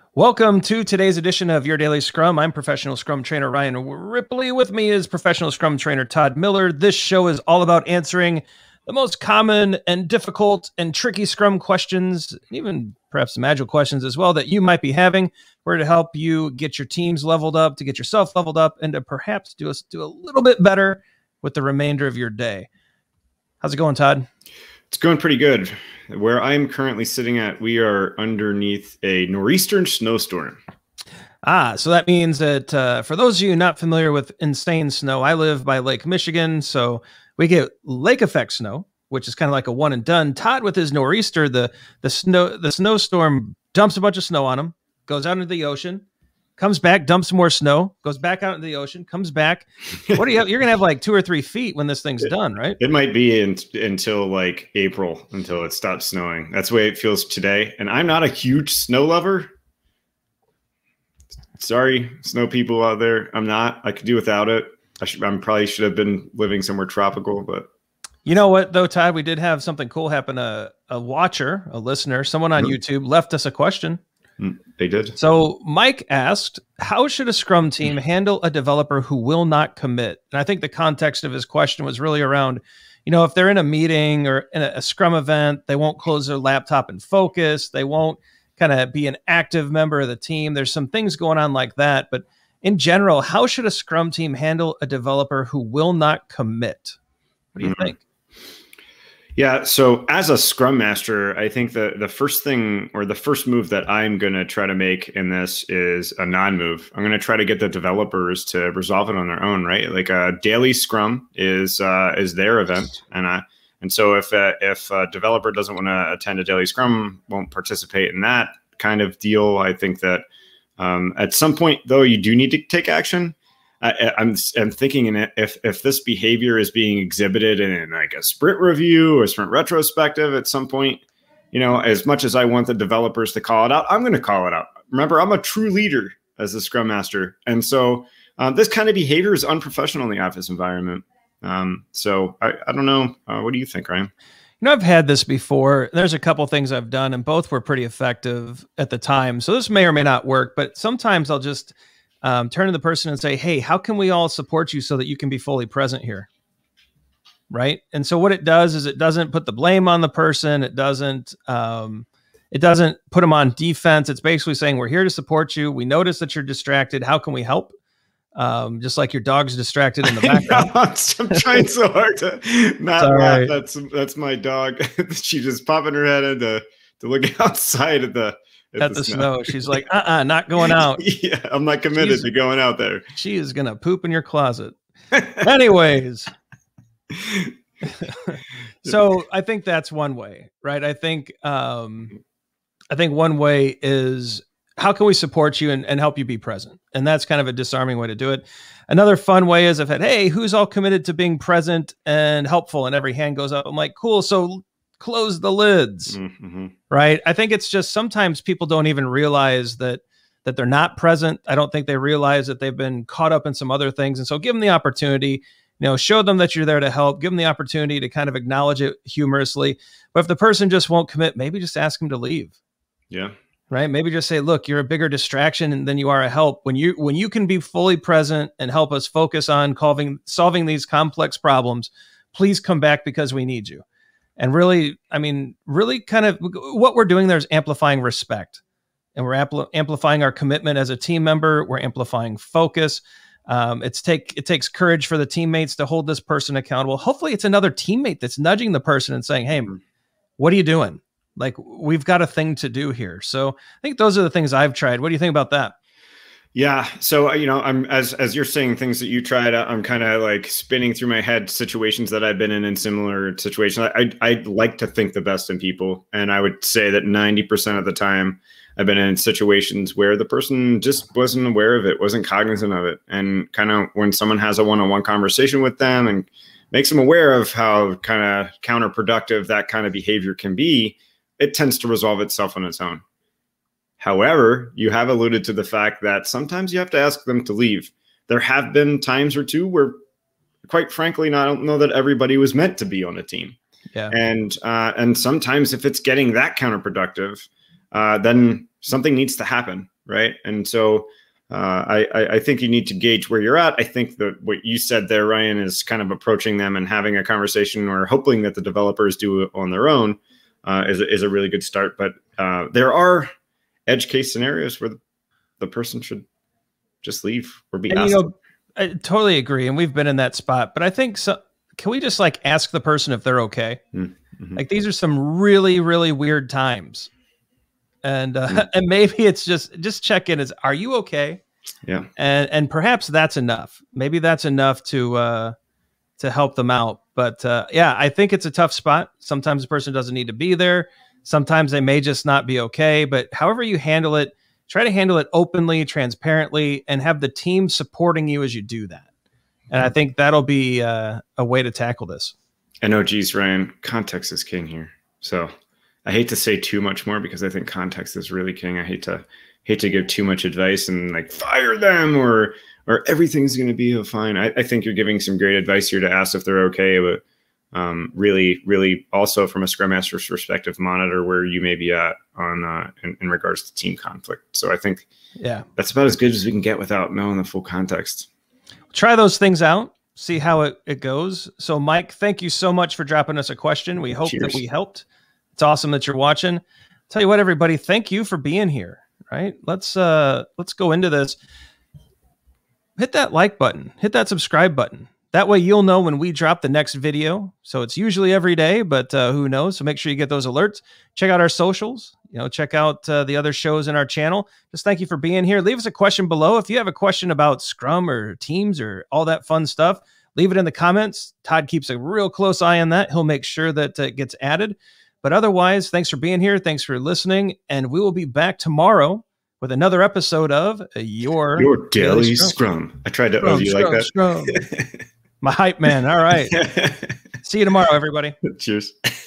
Welcome to today's edition of Your Daily Scrum. I'm professional Scrum trainer Ryan Ripley. With me is professional Scrum trainer Todd Miller. This show is all about answering the most common and difficult and tricky Scrum questions, and even perhaps some Agile questions as well that you might be having. We're to help you get your teams leveled up, to get yourself leveled up, and to perhaps do a little bit better with the remainder of your day. How's it going, Todd? It's going pretty good. Where I'm currently sitting at, we are underneath a nor'eastern snowstorm. So that means that for those of you not familiar with insane snow, I live by Lake Michigan, so we get lake effect snow, which is kind of like a one and done. Todd with his nor'easter, the snowstorm dumps a bunch of snow on him, goes out into the ocean, comes back, dumps some more snow, goes back out into the ocean, comes back. What do you have? You're gonna have like 2 or 3 feet when this thing's done, right? It might be until like April until it stops snowing. That's the way it feels today. And I'm not a huge snow lover. Sorry, snow people out there. I'm not. I could do without it. I probably should have been living somewhere tropical, but you know what though, Todd? We did have something cool happen. A watcher, a listener, someone on YouTube left us a question. They did. So Mike asked, how should a Scrum team handle a developer who will not commit? And I think the context of his question was really around, if they're in a meeting or in a Scrum event, they won't close their laptop and focus. They won't kind of be an active member of the team. There's some things going on like that. But in general, how should a Scrum team handle a developer who will not commit? What do you think? Yeah, so as a Scrum Master, I think the first thing or the first move that I'm going to try to make in this is a non-move. I'm going to try to get the developers to resolve it on their own, right? Like a daily Scrum is their event, and so if a developer doesn't want to attend a daily Scrum, won't participate in that kind of deal, I think that at some point though you do need to take action. I'm thinking if this behavior is being exhibited in like a sprint review or sprint retrospective at some point, as much as I want the developers to call it out, I'm going to call it out. Remember, I'm a true leader as a Scrum Master. And so this kind of behavior is unprofessional in the office environment. So I don't know. What do you think, Ryan? I've had this before. There's a couple things I've done and both were pretty effective at the time. So this may or may not work, but sometimes I'll just turn to the person and say, hey, how can we all support you so that you can be fully present here? Right. And so what it does is it doesn't put the blame on the person. It doesn't put them on defense. It's basically saying, we're here to support you. We notice that you're distracted. How can we help? Just like your dog's distracted in the background. I'm trying so hard to not laugh. Right. That's my dog. She just popping her head in to look outside at the snow. She's like, not going out. Yeah, I'm not committed to going out there. She is going to poop in your closet. Anyways. So I think that's one way, right? I think one way is, how can we support you and help you be present? And that's kind of a disarming way to do it. Another fun way is I've had, hey, who's all committed to being present and helpful? And every hand goes up. I'm like, cool. So close the lids, right? I think it's just sometimes people don't even realize that they're not present. I don't think they realize that they've been caught up in some other things. And so give them the opportunity, show them that you're there to help, give them the opportunity to kind of acknowledge it humorously. But if the person just won't commit, maybe just ask them to leave. Yeah. Right. Maybe just say, look, you're a bigger distraction than you are a help. When you can be fully present and help us focus on solving these complex problems, please come back because we need you. And really kind of what we're doing there is amplifying respect, and we're amplifying our commitment as a team member. We're amplifying focus. It takes courage for the teammates to hold this person accountable. Hopefully it's another teammate that's nudging the person and saying, hey, what are you doing? Like, we've got a thing to do here. So I think those are the things I've tried. What do you think about that? Yeah. So, I'm as you're saying things that you tried, I'm kind of like spinning through my head situations that I've been in similar situations. I like to think the best in people. And I would say that 90% of the time I've been in situations where the person just wasn't aware of it, wasn't cognizant of it. And kind of when someone has a one-on-one conversation with them and makes them aware of how kind of counterproductive that kind of behavior can be, it tends to resolve itself on its own. However, you have alluded to the fact that sometimes you have to ask them to leave. There have been times or two where, quite frankly, I don't know that everybody was meant to be on a team. Yeah. And sometimes if it's getting that counterproductive, then something needs to happen, right? And so I think you need to gauge where you're at. I think that what you said there, Ryan, is kind of approaching them and having a conversation, or hoping that the developers do it on their own, is a really good start. But there are edge case scenarios where the person should just leave or be asked. I totally agree, and we've been in that spot. But I think so. Can we just like ask the person if they're okay? Mm-hmm. Like these are some really, really weird times. And and maybe it's just check in as, are you okay? Yeah. And perhaps that's enough. Maybe that's enough to help them out. But yeah, I think it's a tough spot. Sometimes the person doesn't need to be there. Sometimes they may just not be okay. But however you handle it, try to handle it openly, transparently, and have the team supporting you as you do that. And I think that'll be a way to tackle this. I know, geez, Ryan, context is king here. So I hate to say too much more because I think context is really king. I hate to give too much advice and like fire them or everything's going to be fine. I think you're giving some great advice here to ask if they're okay, but really, really also from a Scrum Master's perspective, monitor where you may be at on in regards to team conflict. So I think that's about as good as we can get without knowing the full context. Try those things out. See how it goes. So, Mike, thank you so much for dropping us a question. We hope that we helped. It's awesome that you're watching. Tell you what, everybody, thank you for being here. Right? Let's go into this. Hit that like button. Hit that subscribe button. That way you'll know when we drop the next video. So it's usually every day, but who knows? So make sure you get those alerts. Check out our socials. Check out the other shows in our channel. Just thank you for being here. Leave us a question below. If you have a question about Scrum or Teams or all that fun stuff, leave it in the comments. Todd keeps a real close eye on that. He'll make sure that it gets added. But otherwise, thanks for being here. Thanks for listening. And we will be back tomorrow with another episode of Your Daily Scrum. I tried to owe you like that. Scrum. My hype man. All right. See you tomorrow, everybody. Cheers.